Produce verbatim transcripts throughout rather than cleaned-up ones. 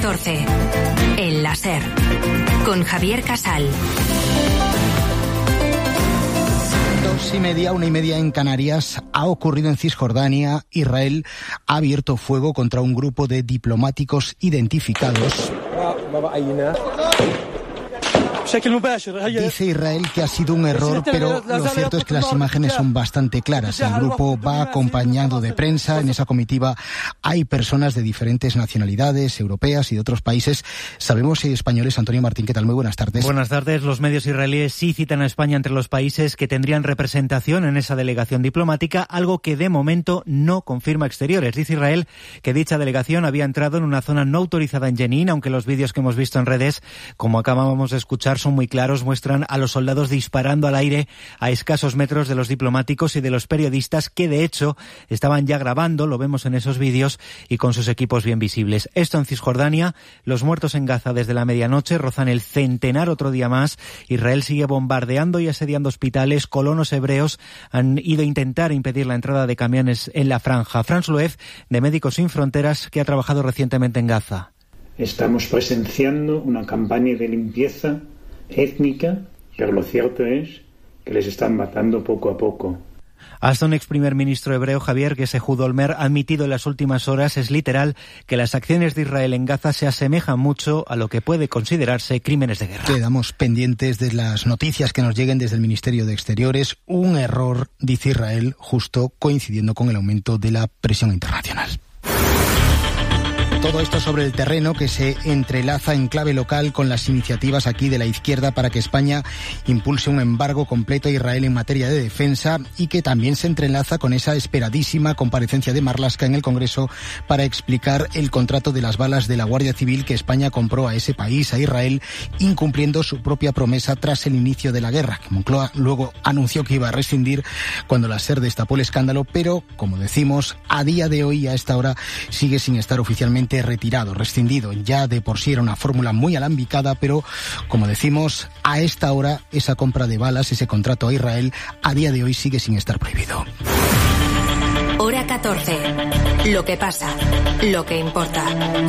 catorce. El láser. Con Javier Casal. Dos y media, una y media en Canarias. Ha ocurrido en Cisjordania. Israel ha abierto fuego contra un grupo de diplomáticos identificados. Dice Israel que ha sido un error, pero lo cierto es que las imágenes son bastante claras. El grupo va acompañado de prensa. En esa comitiva hay personas de diferentes nacionalidades, europeas y de otros países. Sabemos si hay españoles. Antonio Martín, ¿qué tal? Muy buenas tardes. Buenas tardes. Los medios israelíes sí citan a España entre los países que tendrían representación en esa delegación diplomática, algo que de momento no confirma Exteriores. Dice Israel que dicha delegación había entrado en una zona no autorizada en Jenin, aunque los vídeos que hemos visto en redes, como acabábamos de escuchar, son muy claros, muestran a los soldados disparando al aire a escasos metros de los diplomáticos y de los periodistas que de hecho estaban ya grabando, lo vemos en esos vídeos, y con sus equipos bien visibles. Esto en Cisjordania. Los muertos en Gaza desde la medianoche rozan el centenar otro día más. Israel sigue bombardeando y asediando hospitales. Colonos hebreos han ido a intentar impedir la entrada de camiones en la franja. Franz Loef, de Médicos Sin Fronteras, que ha trabajado recientemente en Gaza. Estamos presenciando una campaña de limpieza étnica, pero lo cierto es que les están matando poco a poco. Hasta un ex primer ministro hebreo, Javier, que Ehud Olmert, ha admitido en las últimas horas, es literal, que las acciones de Israel en Gaza se asemejan mucho a lo que puede considerarse crímenes de guerra. Quedamos pendientes de las noticias que nos lleguen desde el Ministerio de Exteriores. Un error, dice Israel, justo coincidiendo con el aumento de la presión internacional. Todo esto sobre el terreno que se entrelaza en clave local con las iniciativas aquí de la izquierda para que España impulse un embargo completo a Israel en materia de defensa y que también se entrelaza con esa esperadísima comparecencia de Marlaska en el Congreso para explicar el contrato de las balas de la Guardia Civil que España compró a ese país, a Israel, incumpliendo su propia promesa tras el inicio de la guerra, que Moncloa luego anunció que iba a rescindir cuando la SER destapó el escándalo, pero, como decimos, a día de hoy, a esta hora, sigue sin estar oficialmente retirado, rescindido. Ya de por sí era una fórmula muy alambicada, pero como decimos, a esta hora esa compra de balas, ese contrato a Israel, a día de hoy sigue sin estar prohibido. Hora catorce. Lo que pasa, lo que importa.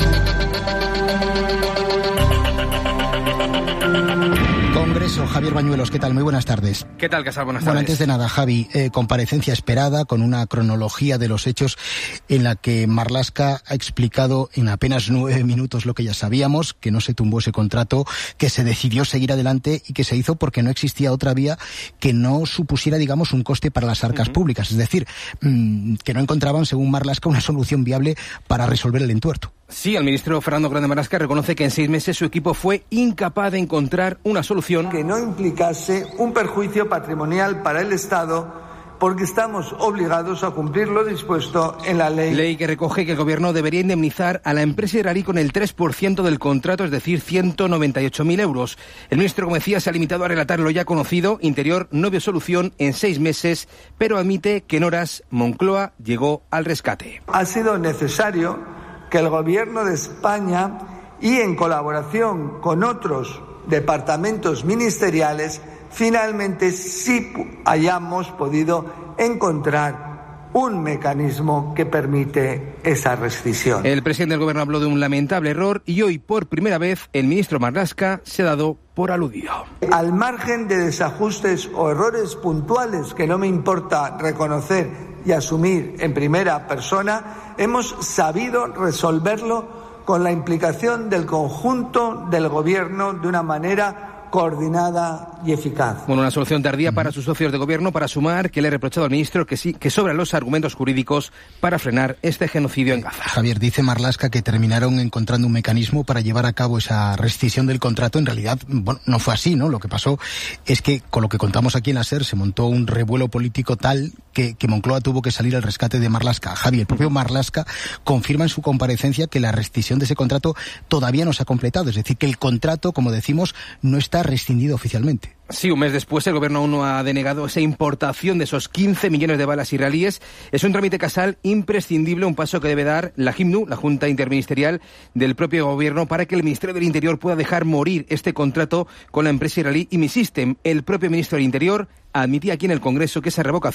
Congreso, Javier Bañuelos, ¿qué tal? Muy buenas tardes. ¿Qué tal, Casal? Buenas bueno, tardes. Antes de nada, Javi, eh, comparecencia esperada con una cronología de los hechos en la que Marlaska ha explicado en apenas nueve minutos lo que ya sabíamos, que no se tumbó ese contrato, que se decidió seguir adelante y que se hizo porque no existía otra vía que no supusiera, digamos, un coste para las arcas uh-huh. públicas. Es decir, mmm, que no encontraban, según Marlaska, una solución viable para resolver el entuerto. Sí, el ministro Fernando Grande Marlaska reconoce que en seis meses su equipo fue incapaz de encontrar una solución que no implicase un perjuicio patrimonial para el Estado, porque estamos obligados a cumplir lo dispuesto en la ley. Ley que recoge que el Gobierno debería indemnizar a la empresa israelí con el tres por ciento del contrato, es decir, ciento noventa y ocho mil euros. El ministro, como decía, se ha limitado a relatar lo ya conocido. Interior no vio solución en seis meses, pero admite que en horas Moncloa llegó al rescate. Ha sido necesario que el Gobierno de España y en colaboración con otros departamentos ministeriales finalmente sí hayamos podido encontrar un mecanismo que permite esa rescisión. El presidente del Gobierno habló de un lamentable error y hoy por primera vez el ministro Marlaska se ha dado por aludido. Al margen de desajustes o errores puntuales que no me importa reconocer y asumir en primera persona, hemos sabido resolverlo con la implicación del conjunto del Gobierno de una manera coordinada y eficaz. Bueno, una solución tardía para sus socios de gobierno, para sumar que le he reprochado al ministro que sí, que sobran los argumentos jurídicos para frenar este genocidio en Gaza. Javier, dice Marlaska que terminaron encontrando un mecanismo para llevar a cabo esa rescisión del contrato. En realidad, bueno, no fue así, ¿no? Lo que pasó es que, con lo que contamos aquí en la SER, se montó un revuelo político tal que, que Moncloa tuvo que salir al rescate de Marlaska. Javier, el propio Marlaska confirma en su comparecencia que la rescisión de ese contrato todavía no se ha completado. Es decir, que el contrato, como decimos, no está rescindido oficialmente. Sí, un mes después el gobierno aún no ha denegado esa importación de esos quince millones de balas israelíes. Es un trámite, Casal, imprescindible, un paso que debe dar la JIMNU, la Junta Interministerial del propio gobierno, para que el Ministerio del Interior pueda dejar morir este contrato con la empresa israelí I M I System. El propio ministro del Interior admitía aquí en el Congreso que esa revocación